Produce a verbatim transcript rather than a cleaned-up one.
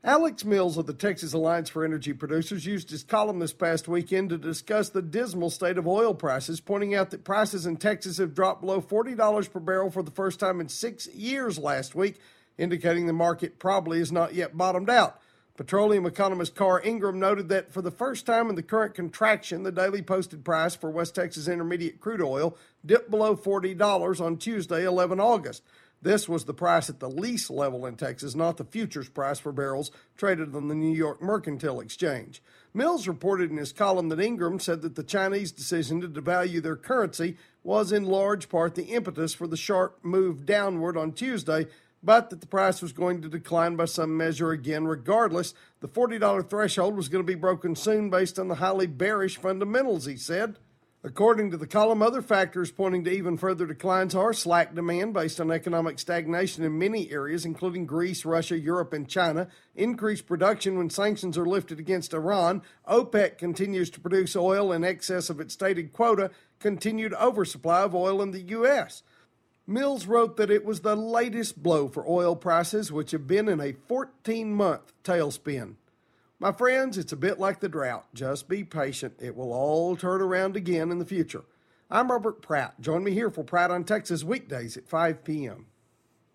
Alex Mills of the Texas Alliance for Energy Producers used his column this past weekend to discuss the dismal state of oil prices, pointing out that prices in Texas have dropped below forty dollars per barrel for the first time in six years last week, indicating the market probably has not yet bottomed out. Petroleum economist Carr Ingram noted that for the first time in the current contraction, the daily posted price for West Texas Intermediate crude oil dipped below forty dollars on Tuesday, the eleventh of August. This was the price at the lease level in Texas, not the futures price for barrels traded on the New York Mercantile Exchange. Mills reported in his column that Ingram said that the Chinese decision to devalue their currency was in large part the impetus for the sharp move downward on Tuesday, but that the price was going to decline by some measure again regardless. The forty dollars threshold was going to be broken soon based on the highly bearish fundamentals, he said. According to the column, other factors pointing to even further declines are slack demand based on economic stagnation in many areas, including Greece, Russia, Europe, and China, increased production when sanctions are lifted against Iran, OPEC continues to produce oil in excess of its stated quota, continued oversupply of oil in the U S Mills wrote that it was the latest blow for oil prices, which have been in a fourteen-month tailspin. My friends, it's a bit like the drought. Just be patient. It will all turn around again in the future. I'm Robert Pratt. Join me here for Pratt on Texas weekdays at five p.m.